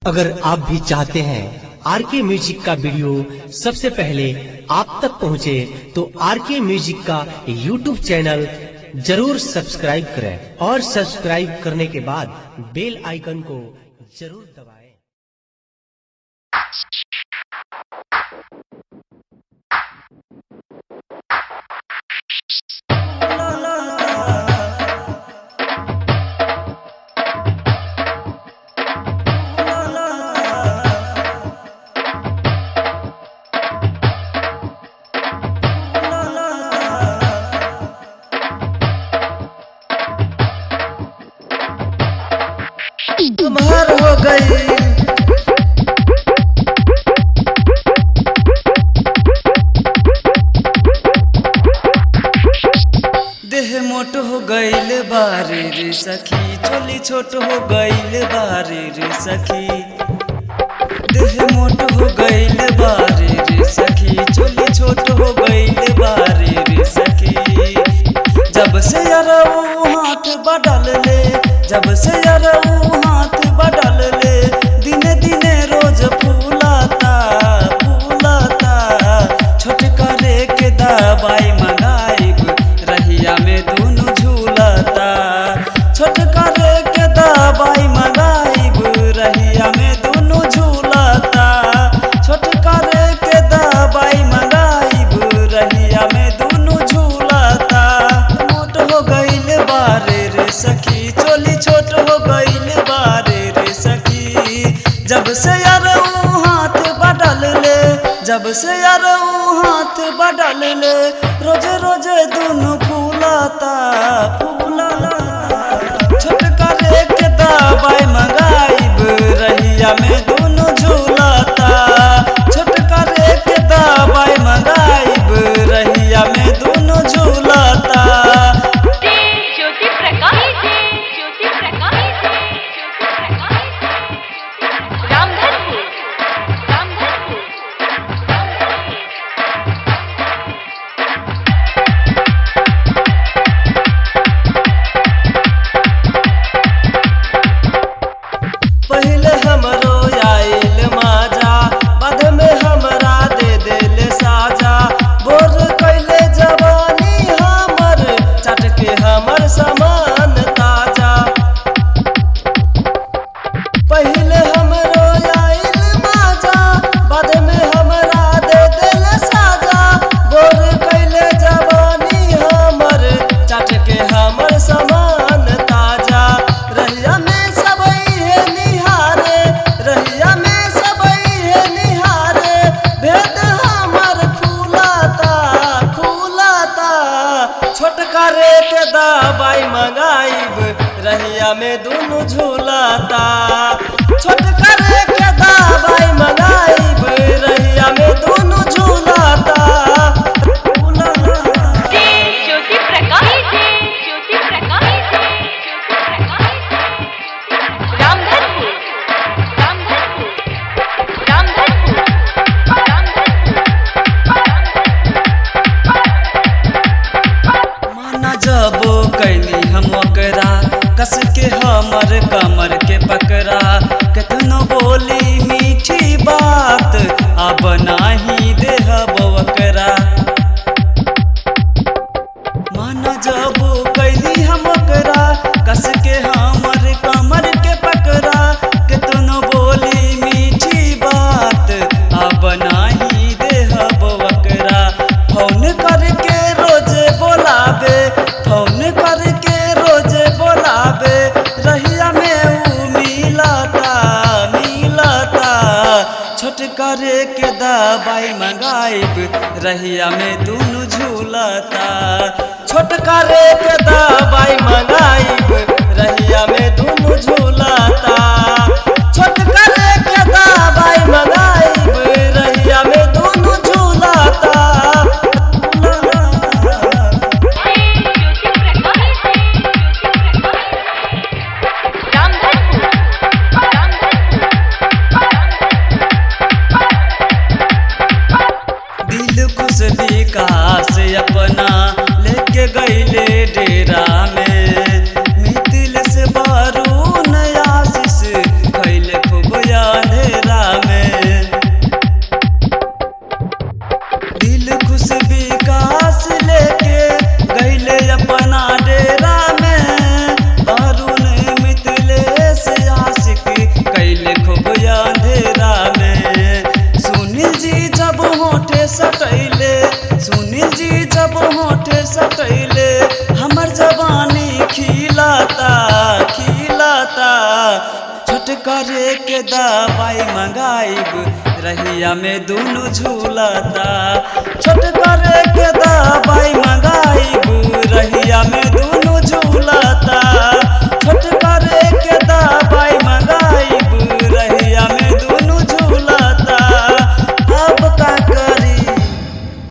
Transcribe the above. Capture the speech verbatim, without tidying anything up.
अगर आप भी चाहते हैं आर के म्यूजिक का वीडियो सबसे पहले आप तक पहुंचे तो आर के म्यूजिक का यूट्यूब चैनल जरूर सब्सक्राइब करें और सब्सक्राइब करने के बाद बेल आइकन को जरूर दबाएं। तुम्हार हो गई देह मोट हो गईल बारे रे सखी, चोली छोट हो गईल बारे रे सखी। देह मोट हो गईल बारे रे सखी, चोली छोट हो गईल बारे रे सखी। जब से यारऊ हाथ बदल ले, जब से यारऊ हाथ बदल ले, दिने दिने रोज फूलाता फूलाता। छोटका रे के दवाई मंगाइब, रहिया में दोनों झूलता। छोटका रे के दवाई मंगाइब, रहिया में दोनों झूलता। छोटका रे के दवाई मंगाइब, रहिया में दोनों झूलता। मोट हो गईल बारे रे सखी, चोली छोट हो गईल बारे रे सखी। जब से यारऊ हाथ बदल ले, जब से यारऊ हाथ बदल ले, रोजे रोजे दोनों फूलाता फूलाता। छोटका रे के दवाई मंगाइब, रहिया में दोनों झूलाता। छोटका रे के दवाई मंगाइब, रहिया में दोनों झूलाता। ज्योति प्रकाश ज्योति प्रकाश रामधनपुर रामधनपुर पहले हमरो आइल माजा, बाद में हमरा दे देले साजा। बोर कैले जवानी हमर, चटके हमर समान ताजा। पहले हमरो आइल माजा, बाद में हमरा दे देले साजा। बोर कैले जवानी हमर, चटके हमर समान ताजा। रहिया में सबई है निहारे, रहिया में सबई है निहारे। भेद हमर खुलाता खुलाता। छोटका रे के दवाई मंगाइब, रहिया में दोनों झूलाता। छोटका रे के दवाई मंगाइब, रहिया में दोनों झूलाता झूलाता। ज्योति प्रकाश ज्योति प्रकाश रामधनपुर रामधनपुर रामधनपुर माना जबो कैली हम ओकरा, कस के हमर कमर के पकड़ा। कितनो बोली मीठी बात, अब नाही देहब ओकरा। माना जबो कैली हम ओकरा, कस के हमर कमर के पकड़ा। कितनो बोली मीठी बात, अब नाही देहब ओकरा। फोन करके रोजे बोलावे, फोन करके रोजे बोलावे। रहिया में ऊ मिलाता मिलाता। छोटका रे के दवाई मंगाइब, रहिया में दोनों झूलता। छोटका रे के दवाई मंगाइब, रहिया में दोनों झूलता। छोटका रे के दवाई मंगाइब, रहिया में दोनों झूलता दिल खुश विकास अपना लेके गईले डेरा में। मित खिलाता खिलाता छोट करे के दवाई मंगाइब रहिया में दोनों झूलाता छोट करे के दवाई मंगा